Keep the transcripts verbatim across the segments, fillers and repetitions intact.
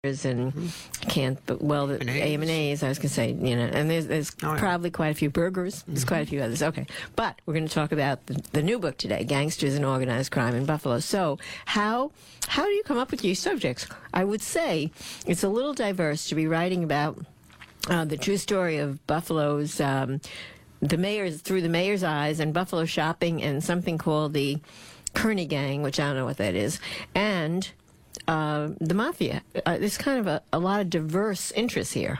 and can't, but well, the A M and A's, I was going to say, you know, and there's, there's oh, yeah. probably quite a few burgers. There's mm-hmm. quite a few others. Okay. But we're going to talk about the, the new book today, Gangsters and Organized Crime in Buffalo. So how, how do you come up with these subjects? I would say it's a little diverse to be writing about uh, the true story of Buffalo's, um, the mayor's, through the mayor's eyes, and Buffalo shopping, and something called the Kearney Gang, which I don't know what that is, and Uh, the mafia. Uh, there's kind of a, a lot of diverse interests here.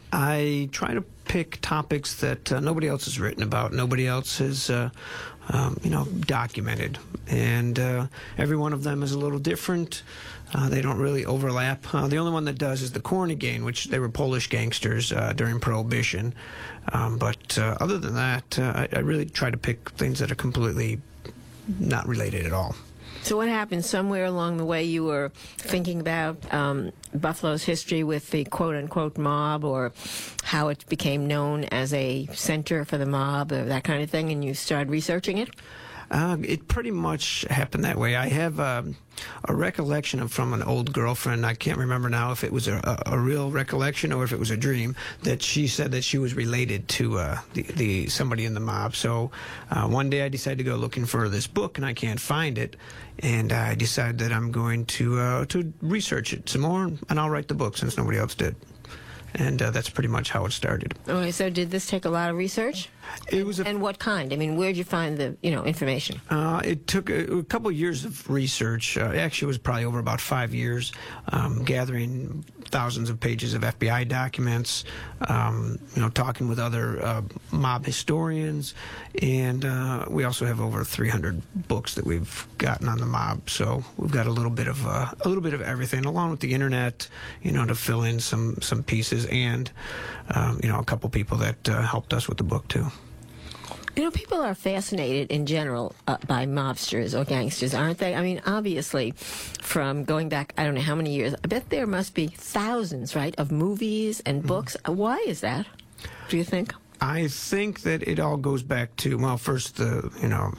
I try to pick topics that uh, nobody else has written about, nobody else has, uh, um, you know, documented. And uh, every one of them is a little different. Uh, they don't really overlap. Uh, the only one that does is the Kearney Gang, which they were Polish gangsters uh, during Prohibition. Um, but uh, other than that, uh, I, I really try to pick things that are completely not related at all. So what happened somewhere along the way? You were thinking about um, Buffalo's history with the quote-unquote mob, or how it became known as a center for the mob, or that kind of thing, and you started researching it? Uh, it pretty much happened that way. I have um, a recollection of, from an old girlfriend. I can't remember now if it was a, a, a real recollection or if it was a dream, that she said that she was related to uh, the, the somebody in the mob. So uh, one day I decided to go looking for this book, and I can't find it. And I decided that I'm going to uh, to research it some more, and I'll write the book since nobody else did. And uh, that's pretty much how it started. Okay, so did this take a lot of research? It was, a, and what kind? I mean, where'd you find the, you know, information? Uh, it took a, a couple of years of research. Uh, actually, it was probably over about five years, um, gathering thousands of pages of F B I documents, um, you know, talking with other uh, mob historians, and uh, we also have over three hundred books that we've gotten on the mob. So we've got a little bit of uh, a little bit of everything, along with the internet, you know, to fill in some some pieces, and um, you know, a couple people that uh, helped us with the book too. You know, people are fascinated in general uh, by mobsters or gangsters, aren't they? I mean, obviously, from going back, I don't know how many years, I bet there must be thousands, right, of movies and books. Mm. Why is that, do you think? I think that it all goes back to, well, first, the, you know,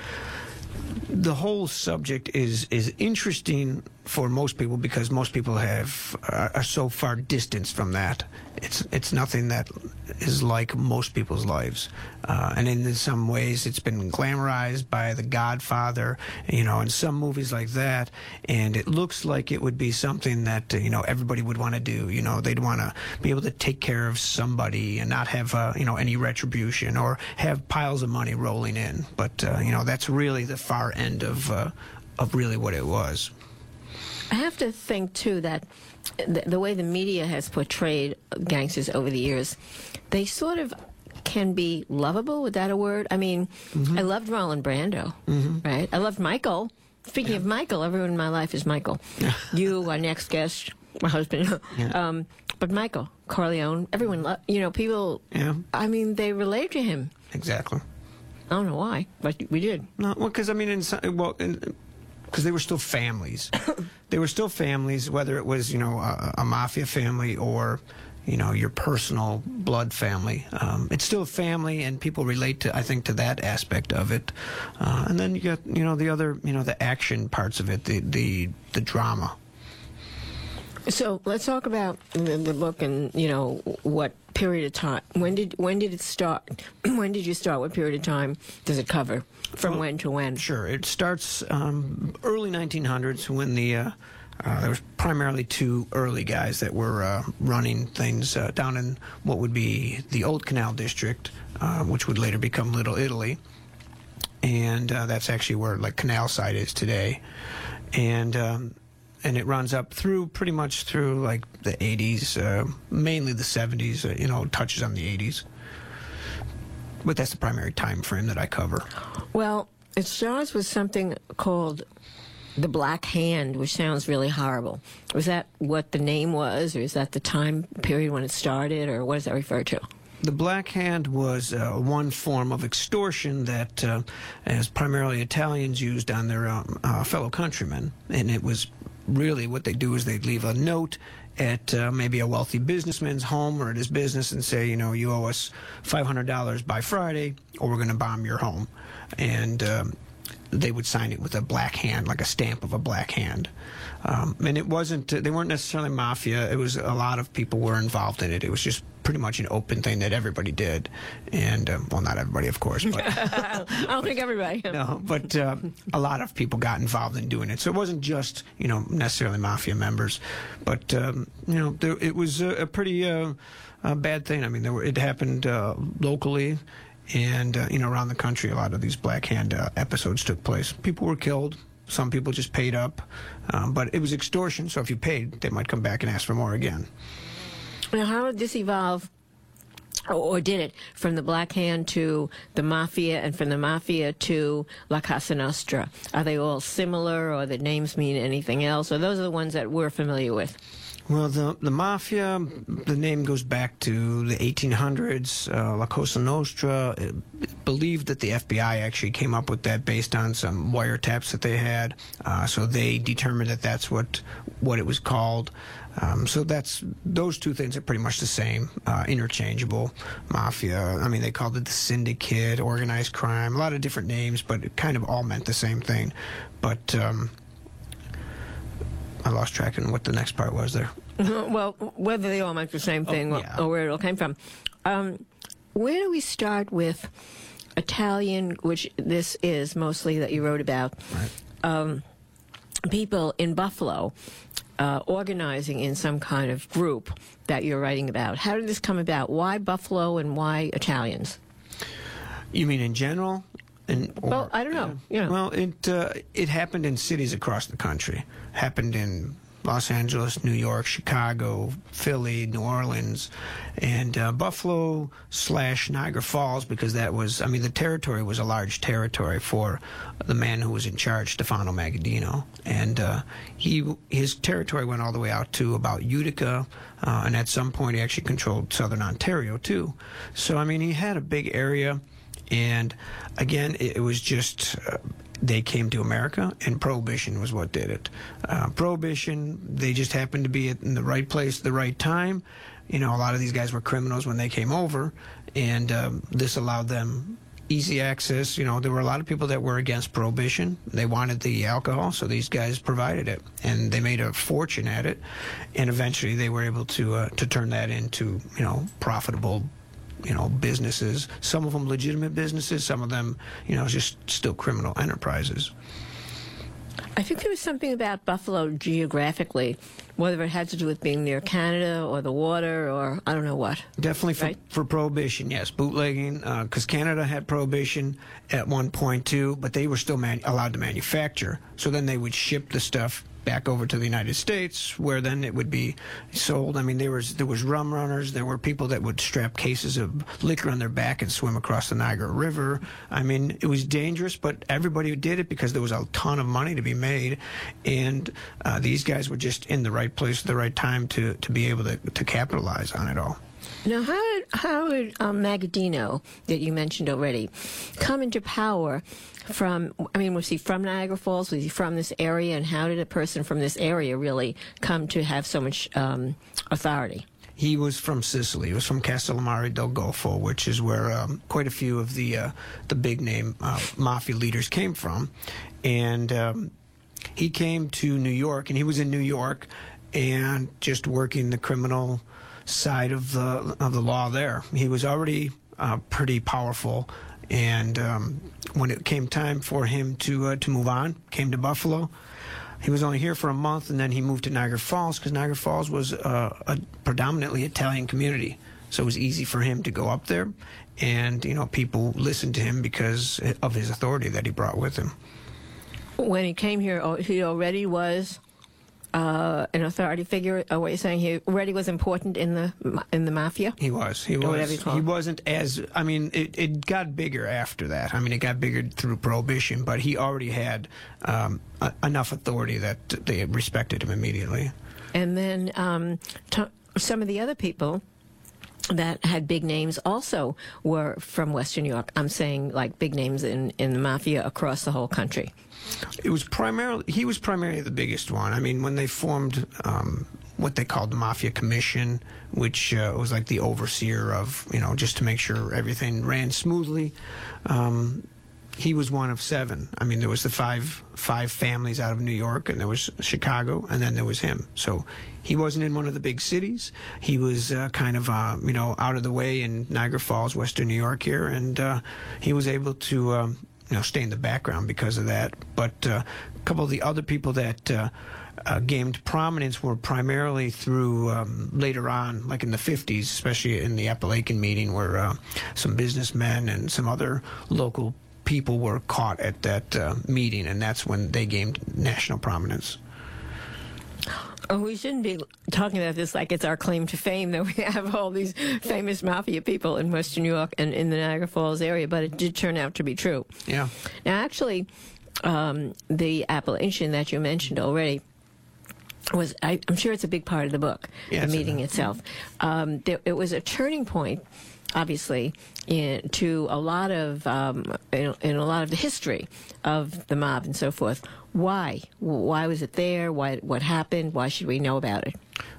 the whole subject is is interesting for most people because most people have uh, are so far distanced from that. It's it's nothing that is like most people's lives, uh, and in some ways it's been glamorized by The Godfather, you know, and some movies like that. And it looks like it would be something that uh, you know, everybody would want to do. You know, they'd want to be able to take care of somebody and not have uh, you know, any retribution or have piles of money rolling in. But uh, you know, that's really the far end of uh, of really what it was. I have to think, too, that the, the way the media has portrayed gangsters over the years, they sort of can be lovable. Is that a word? I mean, mm-hmm. I loved Marlon Brando, mm-hmm. right? I loved Michael. Speaking yeah. of Michael, everyone in my life is Michael. You, our next guest, my husband. Yeah. Um, but Michael Corleone, everyone, lo- you know, people, yeah. I mean, they relate to him. Exactly. I don't know why, but we did. No, well, because, I mean, in some, well, in, because they were still families. They were still families, whether it was, you know, a, a mafia family or, you know, your personal blood family. Um, it's still a family, and people relate to, I think, to that aspect of it. Uh, and then you got, you know, the other, you know, the action parts of it, the the, the drama. So let's talk about the, the book and, you know, what period of time. When did when did it start? When did you start? What period of time does it cover? From well, when to when? Sure. It starts um, early nineteen hundreds when the uh, uh, there was primarily two early guys that were uh, running things uh, down in what would be the Old Canal District, uh, which would later become Little Italy. And uh, that's actually where, like, Canal Side is today. And... Um, And it runs up through pretty much through like the eighties, uh, mainly the seventies. Uh, you know, touches on the eighties. But that's the primary time frame that I cover. Well, it starts with something called the Black Hand, which sounds really horrible. Was that what the name was, or is that the time period when it started, or what does that refer to? The Black Hand was uh, one form of extortion that, uh, as primarily Italians used on their um, uh, fellow countrymen, and it was really what they do is they'd leave a note at uh, maybe a wealthy businessman's home or at his business and say, you know, you owe us five hundred dollars by Friday or we're going to bomb your home. And um, they would sign it with a black hand, like a stamp of a black hand. Um, and it wasn't, they weren't necessarily mafia. It was, a lot of people were involved in it. It was just pretty much an open thing that everybody did. And, um, well, not everybody, of course. But I don't think everybody. No, but uh, a lot of people got involved in doing it. So it wasn't just, you know, necessarily mafia members. But, um, you know, there, it was a, a pretty uh, a bad thing. I mean, there were, it happened uh, locally. And, uh, you know, around the country, a lot of these Black Hand uh, episodes took place. People were killed. Some people just paid up. Um, but it was extortion, so if you paid, they might come back and ask for more again. Now, how did this evolve, or, or did it, from the Black Hand to the Mafia, and from the Mafia to La Cosa Nostra? Are they all similar, or the names mean anything else? Or those are the ones that we're familiar with? Well, the the Mafia, the name goes back to the eighteen hundreds. Uh, La Cosa Nostra, uh, believed that the F B I actually came up with that based on some wiretaps that they had. Uh, so they determined that that's what what it was called. Um, so that's, those two things are pretty much the same, uh, interchangeable. Mafia, I mean, they called it the Syndicate, organized crime, a lot of different names, but it kind of all meant the same thing. But um, I lost track of what the next part was there. Well, whether they all meant the same thing, oh, yeah. or, or where it all came from. Um, where do we start with Italian, which this is mostly that you wrote about, right. um, people in Buffalo uh, organizing in some kind of group that you're writing about? How did this come about? Why Buffalo and why Italians? You mean in general? In, or, well, I don't know. Uh, you know. Well, it uh, it happened in cities across the country. Happened in Los Angeles, New York, Chicago, Philly, New Orleans, and uh, Buffalo slash Niagara Falls, because that was, I mean, the territory was a large territory for the man who was in charge, Stefano Magaddino. And uh, he his territory went all the way out to about Utica, uh, and at some point he actually controlled southern Ontario, too. So, I mean, he had a big area. And again, it, it was just, uh, they came to America, and Prohibition was what did it. Uh, Prohibition, they just happened to be in the right place at the right time. You know, a lot of these guys were criminals when they came over, and um, this allowed them easy access. You know, there were a lot of people that were against Prohibition. They wanted the alcohol, so these guys provided it, and they made a fortune at it. And eventually they were able to uh, to turn that into, you know, profitable, you know, businesses, some of them legitimate businesses, some of them, you know, just still criminal enterprises. I think there was something about Buffalo geographically, whether it had to do with being near Canada or the water or I don't know what. Definitely for, right? for Prohibition, yes, bootlegging, because uh, Canada had Prohibition at one point too, but they were still man allowed to manufacture. So then they would ship the stuff back over to the United States, where then it would be sold. I mean, there was there was rum runners. There were people that would strap cases of liquor on their back and swim across the Niagara River. I mean, it was dangerous, but everybody did it because there was a ton of money to be made, and uh, these guys were just in the right place at the right time to to be able to to capitalize on it all. Now, how did, how did um, Magaddino, that you mentioned already, come into power from, I mean, was he from Niagara Falls? Was he from this area? And how did a person from this area really come to have so much um, authority? He was from Sicily. He was from Castellammare del Golfo, which is where um, quite a few of the uh, the big-name uh, mafia leaders came from. And um, he came to New York, and he was in New York and just working the criminal side of the of the law there. He was already uh, pretty powerful, and um, when it came time for him to uh, to move on, came to Buffalo. He was only here for a month, and then he moved to Niagara Falls because Niagara Falls was uh, a predominantly Italian community, so it was easy for him to go up there, and you know, people listened to him because of his authority that he brought with him. When he came here, he already was Uh, an authority figure, or what you're saying, he already was important in the in the mafia? He was. He was. He wasn't as, I mean, it, it got bigger after that. I mean, it got bigger through Prohibition, but he already had um, a, enough authority that they respected him immediately. And then um, t some of the other people that had big names also were from Western New York. I'm saying like big names in, in the mafia across the whole country. It was primarily, he was primarily the biggest one. I mean, when they formed um, what they called the Mafia Commission, which uh, was like the overseer of, you know, just to make sure everything ran smoothly, um, he was one of seven. I mean, there was the five five families out of New York, and there was Chicago, and then there was him. So he wasn't in one of the big cities. He was uh, kind of, uh, you know, out of the way in Niagara Falls, Western New York here, and uh, he was able to, um, you know, stay in the background because of that. But uh, a couple of the other people that uh, uh, gained prominence were primarily through um, later on, like in the fifties, especially in the Appalachian meeting, where uh, some businessmen and some other local people were caught at that uh, meeting, and that's when they gained national prominence. Oh, we shouldn't be talking about this like it's our claim to fame that we have all these famous mafia people in Western New York and in the Niagara Falls area, but it did turn out to be true. Yeah. Now, actually, um, the Appalachian that you mentioned already was, I, I'm sure it's a big part of the book, yeah, the meeting itself. Um, there, it was a turning point, obviously, in, to a lot of um, in, in a lot of the history of the mob and so forth. Why? Why was it there? Why? What happened? Why should we know about it?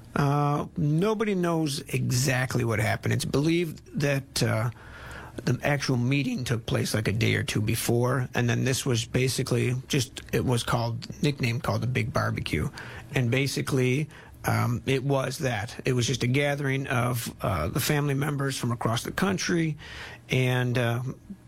Uh, nobody knows exactly what happened. It's believed that uh, the actual meeting took place like a day or two before, and then this was basically just, it was called, nicknamed called the Big Barbecue. And basically, Um, it was that. It was just a gathering of uh, the family members from across the country, and uh,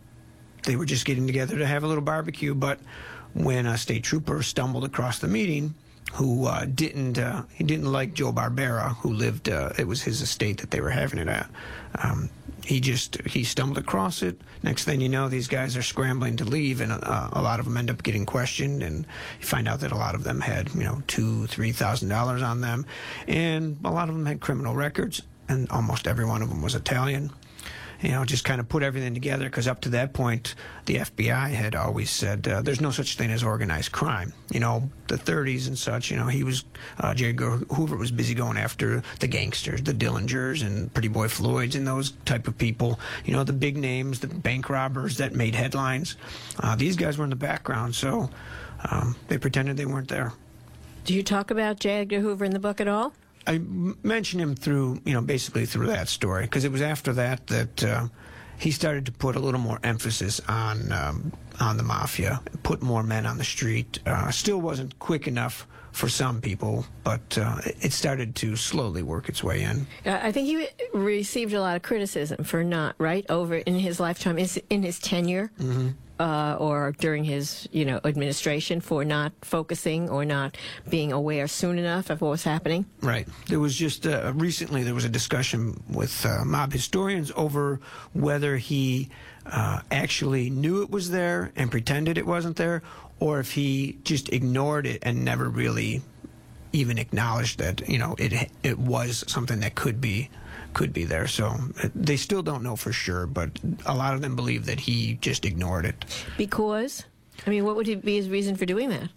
they were just getting together to have a little barbecue. But when a state trooper stumbled across the meeting, who uh, didn't uh, he didn't like Joe Barbera, who lived, uh, it was his estate that they were having it at. Um, he just, he stumbled across it. Next thing you know, these guys are scrambling to leave, and uh, a lot of them end up getting questioned, and you find out that a lot of them had, you know, two, three thousand dollars on them, and a lot of them had criminal records, and almost every one of them was Italian. You know, just kind of put everything together, because up to that point, the F B I had always said uh, there's no such thing as organized crime. You know, the thirties and such, you know, he was, uh, J. Edgar Hoover was busy going after the gangsters, the Dillingers and Pretty Boy Floyds and those type of people. You know, the big names, the bank robbers that made headlines. Uh, these guys were in the background, so um, they pretended they weren't there. Do you talk about J. Edgar Hoover in the book at all? I mentioned him through, you know, basically through that story, because it was after that that uh, he started to put a little more emphasis on um, on the mafia, put more men on the street. Uh, still wasn't quick enough for some people, but uh, it started to slowly work its way in. I think he received a lot of criticism for not, right, over in his lifetime, in his tenure. Mm-hmm. Uh, or during his, you know, administration, for not focusing or not being aware soon enough of what was happening? Right. There was just, uh, recently there was a discussion with uh, mob historians over whether he uh, actually knew it was there and pretended it wasn't there, or if he just ignored it and never really even acknowledged that, you know, it it was something that could be could be there. So they still don't know for sure, but a lot of them believe that he just ignored it. Because? I mean, what would be his reason for doing that?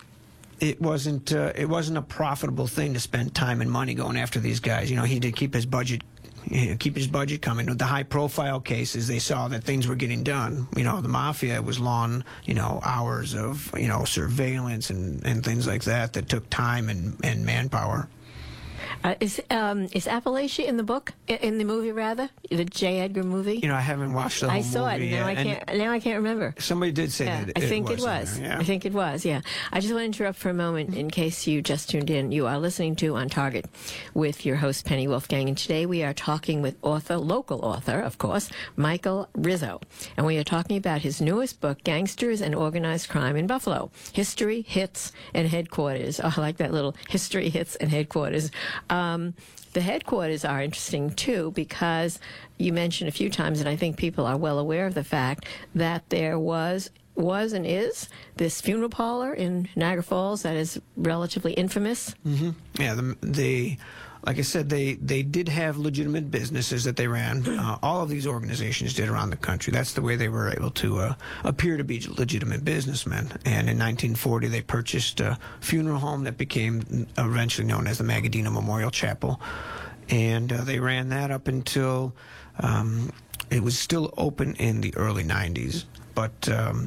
It wasn't uh, it wasn't a profitable thing to spend time and money going after these guys. You know, he did keep his budget you know, keep his budget coming. With the high-profile cases, they saw that things were getting done. You know, the mafia was long, you know, hours of, you know, surveillance and, and things like that that took time and, and manpower. Uh, is um, is Appalachia in the book, in the movie rather, the J. Edgar movie? You know, I haven't watched the whole movie. I saw it. And now I can't. And now I can't remember. Somebody did say yeah, that. I it think was it was. There, yeah. I think it was. Yeah. I just want to interrupt for a moment in case you just tuned in. You are listening to On Target with your host Penny Wolfgang, and today we are talking with author, local author, of course, Michael Rizzo, and we are talking about his newest book, Gangsters and Organized Crime in Buffalo: History, Hits, and Headquarters. Oh, I like that little history, hits, and headquarters. Um, The headquarters are interesting, too, because you mentioned a few times, and I think people are well aware of the fact, that there was was and is this funeral parlor in Niagara Falls that is relatively infamous. Mm-hmm. Yeah, the, the like I said, they, they did have legitimate businesses that they ran. Uh, all of these organizations did around the country. That's the way they were able to uh, appear to be legitimate businessmen. And in nineteen forty, they purchased a funeral home that became eventually known as the Magadena Memorial Chapel. And uh, they ran that up until um, it was still open in the early nineties. But um,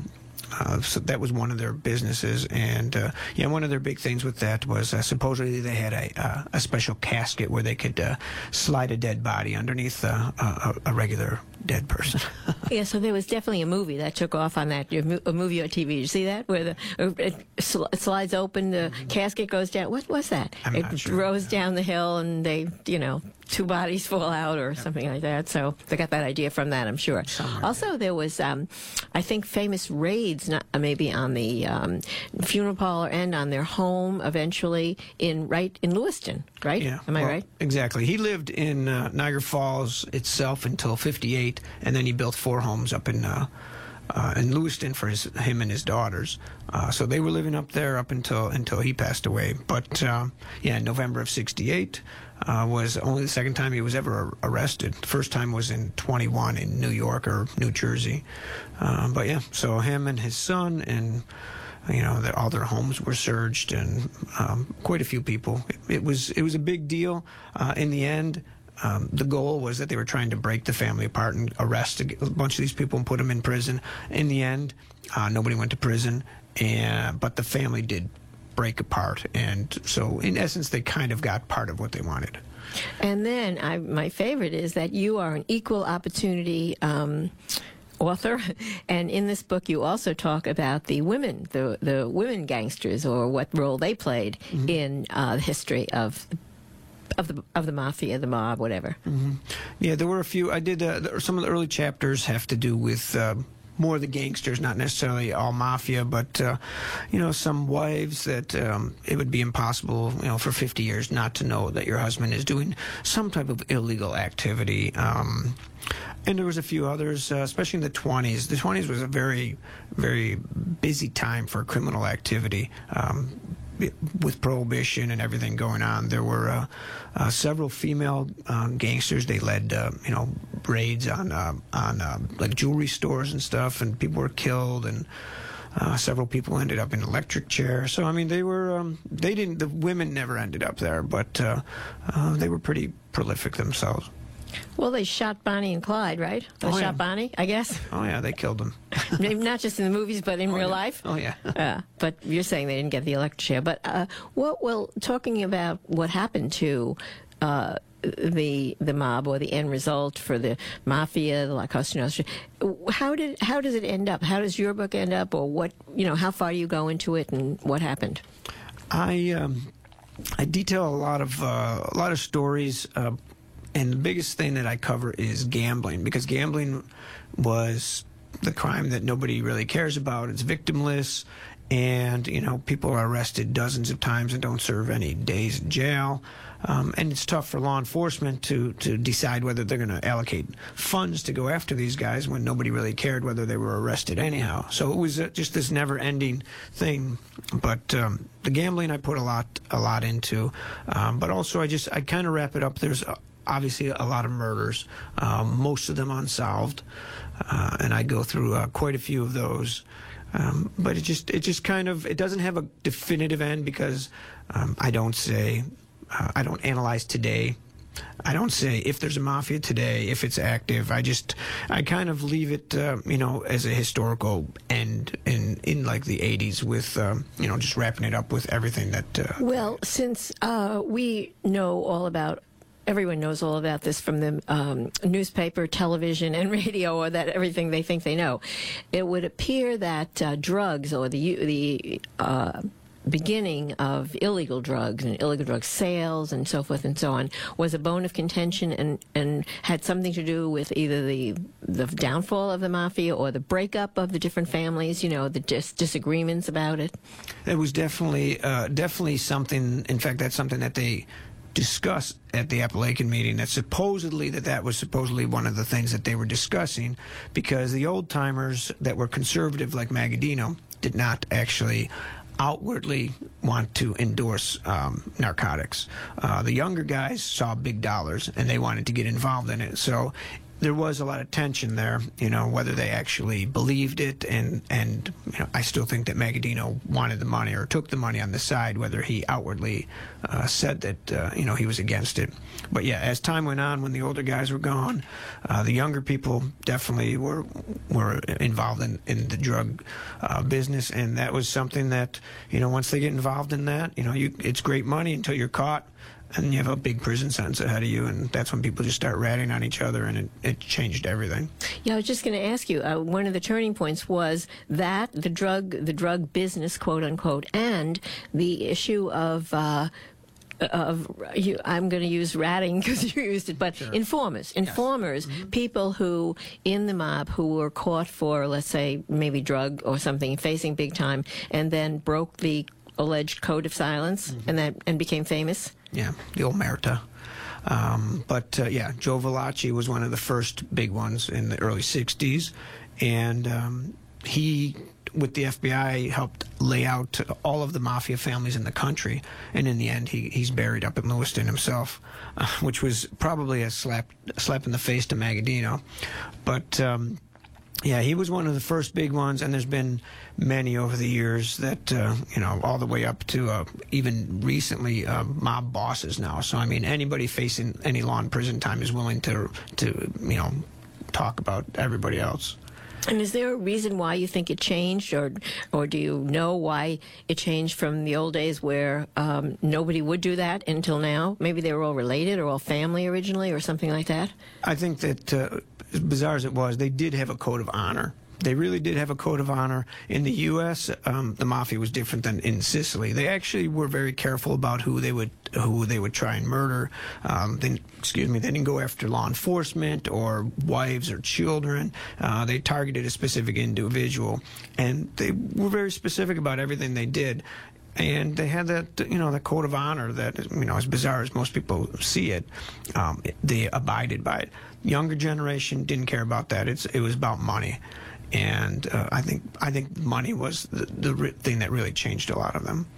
Uh, so that was one of their businesses, and uh, yeah, one of their big things with that was uh, supposedly they had a uh, a special casket where they could uh, slide a dead body underneath uh, a, a regular dead person. Yeah, so there was definitely a movie that took off on that, a movie or T V. Did you see that? Where the it sl- slides open, the mm-hmm. casket goes down. What was that? I'm it not sure. rolls down the hill, and they, you know, two bodies fall out or yep. something like that. So they got that idea from that, I'm sure. Somewhere also, there. there was, um, I think, famous raids, not, maybe on the um, funeral parlor and on their home eventually in right in Lewiston, right? Yeah. Am I well, right? Exactly. He lived in uh, Niagara Falls itself until fifty-eight, and then he built four homes up in uh, uh, in Lewiston for his, him and his daughters. Uh, so they were living up there up until until he passed away. But uh, yeah, in November of sixty-eight uh, was only the second time he was ever arrested. The first time was in twenty-one in New York or New Jersey. Uh, but yeah, so him and his son and you know, the, all their homes were searched, and um, quite a few people. It, it was it was a big deal. Uh, in the end, um, the goal was that they were trying to break the family apart and arrest a, a bunch of these people and put them in prison. In the end, uh, nobody went to prison, and but the family did break apart, and so in essence, they kind of got part of what they wanted. And then I, my favorite is that you are an equal opportunity Um, author, and in this book you also talk about the women, the the women gangsters, or what role they played mm-hmm. in uh, the history of of the of the mafia, the mob, whatever. Mm-hmm. Yeah, there were a few. I did uh, some of the early chapters have to do with uh, more of the gangsters, not necessarily all mafia, but uh, you know, some wives that um, it would be impossible, you know, for fifty years not to know that your husband is doing some type of illegal activity. Um, And there was a few others, uh, especially in the twenties. The twenties was a very, very busy time for criminal activity. Um, with Prohibition and everything going on, there were uh, uh, several female um, gangsters. They led, uh, you know, raids on uh, on uh, like jewelry stores and stuff, and people were killed, and uh, several people ended up in electric chairs. So I mean, they were um, they didn't. The women never ended up there, but uh, uh, they were pretty prolific themselves. Well, they shot Bonnie and Clyde, right? They oh, shot yeah. Bonnie, I guess. Oh, yeah, they killed them. Maybe not just in the movies, but in oh, real yeah. life? Oh, yeah. uh, but you're saying they didn't get the electric chair. But, uh, what, well, talking about what happened to uh, the the mob, or the end result for the mafia, the La Cosa Nostra, how did how does it end up? How does your book end up, or what, you know, how far do you go into it, and what happened? I um, I detail a lot of uh, a lot of stories. Uh, And the biggest thing that I cover is gambling, because gambling was the crime that nobody really cares about. It's victimless, and, you know, people are arrested dozens of times and don't serve any days in jail. Um, and it's tough for law enforcement to, to decide whether they're going to allocate funds to go after these guys when nobody really cared whether they were arrested anyhow. So it was uh, just this never-ending thing. But um, the gambling I put a lot a lot into. Um, but also I just I kind of wrap it up. There's uh, obviously a lot of murders, um, most of them unsolved, uh, and I go through uh, quite a few of those. Um, but it just it just kind of it doesn't have a definitive end, because um, I don't say uh, I don't analyze today. I don't say if there's a mafia today, if it's active. I just I kind of leave it uh, you know, as a historical end in in like the eighties, with um, you know, just wrapping it up with everything that. Uh, well, since uh, we know all about. Everyone knows all about this from the um, newspaper, television, and radio, or that everything they think they know. It would appear that uh, drugs, or the the uh, beginning of illegal drugs and illegal drug sales and so forth and so on, was a bone of contention, and, and had something to do with either the the downfall of the mafia or the breakup of the different families. You know, the dis- disagreements about it. It was definitely uh, definitely something. In fact, that's something that they discussed at the Appalachian meeting, that supposedly that that was supposedly one of the things that they were discussing, because the old timers that were conservative like Magadino did not actually outwardly want to endorse um, narcotics. Uh, the younger guys saw big dollars and they wanted to get involved in it. So there was a lot of tension there, you know, whether they actually believed it, and, and you know, I still think that Magaddino wanted the money or took the money on the side, whether he outwardly uh, said that, uh, you know, he was against it. But yeah, as time went on, when the older guys were gone, uh, the younger people definitely were were involved in, in the drug uh, business, and that was something that, you know, once they get involved in that, you know, you, it's great money until you're caught. And you have a big prison sentence ahead of you, and that's when people just start ratting on each other, and it, it changed everything. Yeah, I was just going to ask you. Uh, one of the turning points was that the drug, the drug business, quote unquote, and the issue of. Uh, Of you, I'm going to use ratting because you used it, but sure. informers, informers, yes. mm-hmm. people who in the mob who were caught for, let's say, maybe drug or something, facing big time, and then broke the alleged code of silence, mm-hmm. and that and became famous. Yeah, the omerta. Um, but uh, yeah, Joe Valachi was one of the first big ones in the early sixties, and um, he, with the F B I, helped lay out all of the mafia families in the country, and in the end, he, he's buried up in Lewiston himself, uh, which was probably a slap, a slap in the face to Magaddino. But um, yeah, he was one of the first big ones, and there's been many over the years that, uh, you know, all the way up to uh, even recently uh, mob bosses now. So, I mean, anybody facing any law and prison time is willing to, to you know, talk about everybody else. And is there a reason why you think it changed, or or do you know why it changed from the old days where um, nobody would do that until now? Maybe they were all related or all family originally or something like that? I think that, uh, as bizarre as it was, they did have a code of honor. They really did have a code of honor. In the U S, um, the mafia was different than in Sicily. They actually were very careful about who they would who they would try and murder. Um, they, excuse me, they didn't go after law enforcement or wives or children. Uh, they targeted a specific individual, and they were very specific about everything they did. And they had that, you know, that code of honor that, you know, as bizarre as most people see it, um, they abided by it. Younger generation didn't care about that. It's it was about money. And uh, I think I think money was the, the re thing that really changed a lot of them.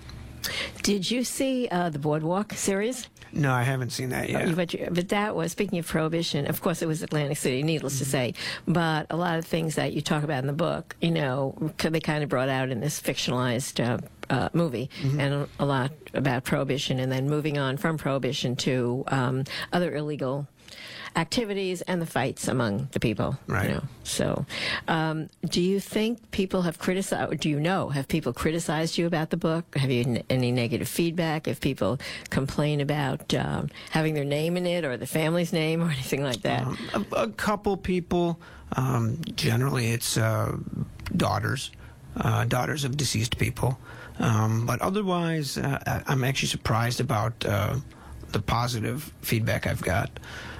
Did you see uh, the Boardwalk series? No, I haven't seen that yet. Uh, but, but that was, speaking of Prohibition, of course it was Atlantic City, needless mm-hmm. to say, but a lot of things that you talk about in the book, you know, they kind of brought out in this fictionalized uh, uh, movie, mm-hmm. and a, a lot about Prohibition, and then moving on from Prohibition to um, other illegal activities and the fights among the people. Right. You know. So, um, do you think people have criticized, or do you know, have people criticized you about the book? Have you n any negative feedback? If people complain about um, having their name in it or the family's name or anything like that? Um, a, a couple people. Um, generally, it's uh, daughters, uh, daughters of deceased people. Um, but otherwise, uh, I'm actually surprised about uh, the positive feedback I've got.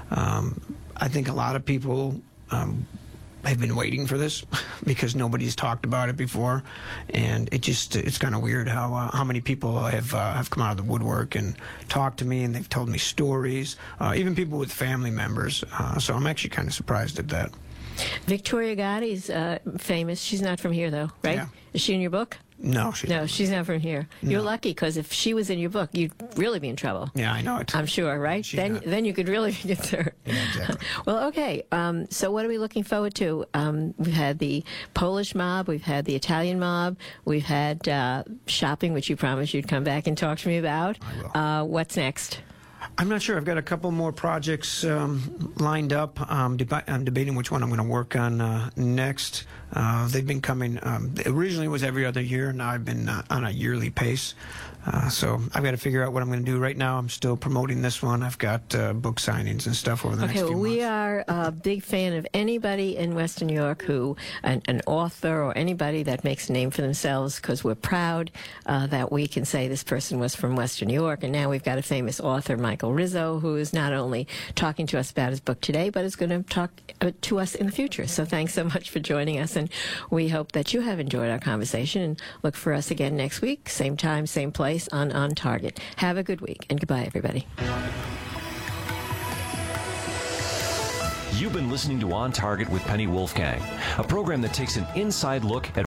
Um, I think a lot of people um, have been waiting for this because nobody's talked about it before, and it just it's kind of weird how uh, how many people have uh, have come out of the woodwork and talked to me, and they've told me stories, uh, even people with family members. Uh, so I'm actually kind of surprised at that. Victoria Gotti's uh, famous. She's not from here, though, right? Yeah. Is she in your book? No, she's no, not. she's not from here. No. You're lucky, because if she was in your book, you'd really be in trouble. Yeah, I know it. I'm sure, right? She's then, not. then you could really get there. Yeah, exactly. Well, okay. Um, so, what are we looking forward to? Um, we've had the Polish mob, we've had the Italian mob, we've had uh, shopping, which you promised you'd come back and talk to me about. I will. Uh, what's next? I'm not sure. I've got a couple more projects um, lined up. Um, deba I'm debating which one I'm going to work on uh, next. Uh, they've been coming. Um, originally it was every other year. Now I've been uh, on a yearly pace. Uh, so I've got to figure out what I'm going to do. Right now I'm still promoting this one. I've got uh, book signings and stuff over the okay, next few well, months. we are a big fan of anybody in Western New York who, an, an author or anybody that makes a name for themselves, because we're proud uh, that we can say this person was from Western New York. And now we've got a famous author, Michael Rizzo, who is not only talking to us about his book today, but is going to talk uh, to us in the future. So thanks so much for joining us, and we hope that you have enjoyed our conversation, and look for us again next week, same time, same place on On Target. Have a good week, and goodbye, everybody. You've been listening to On Target with Penny Wolfgang, a program that takes an inside look at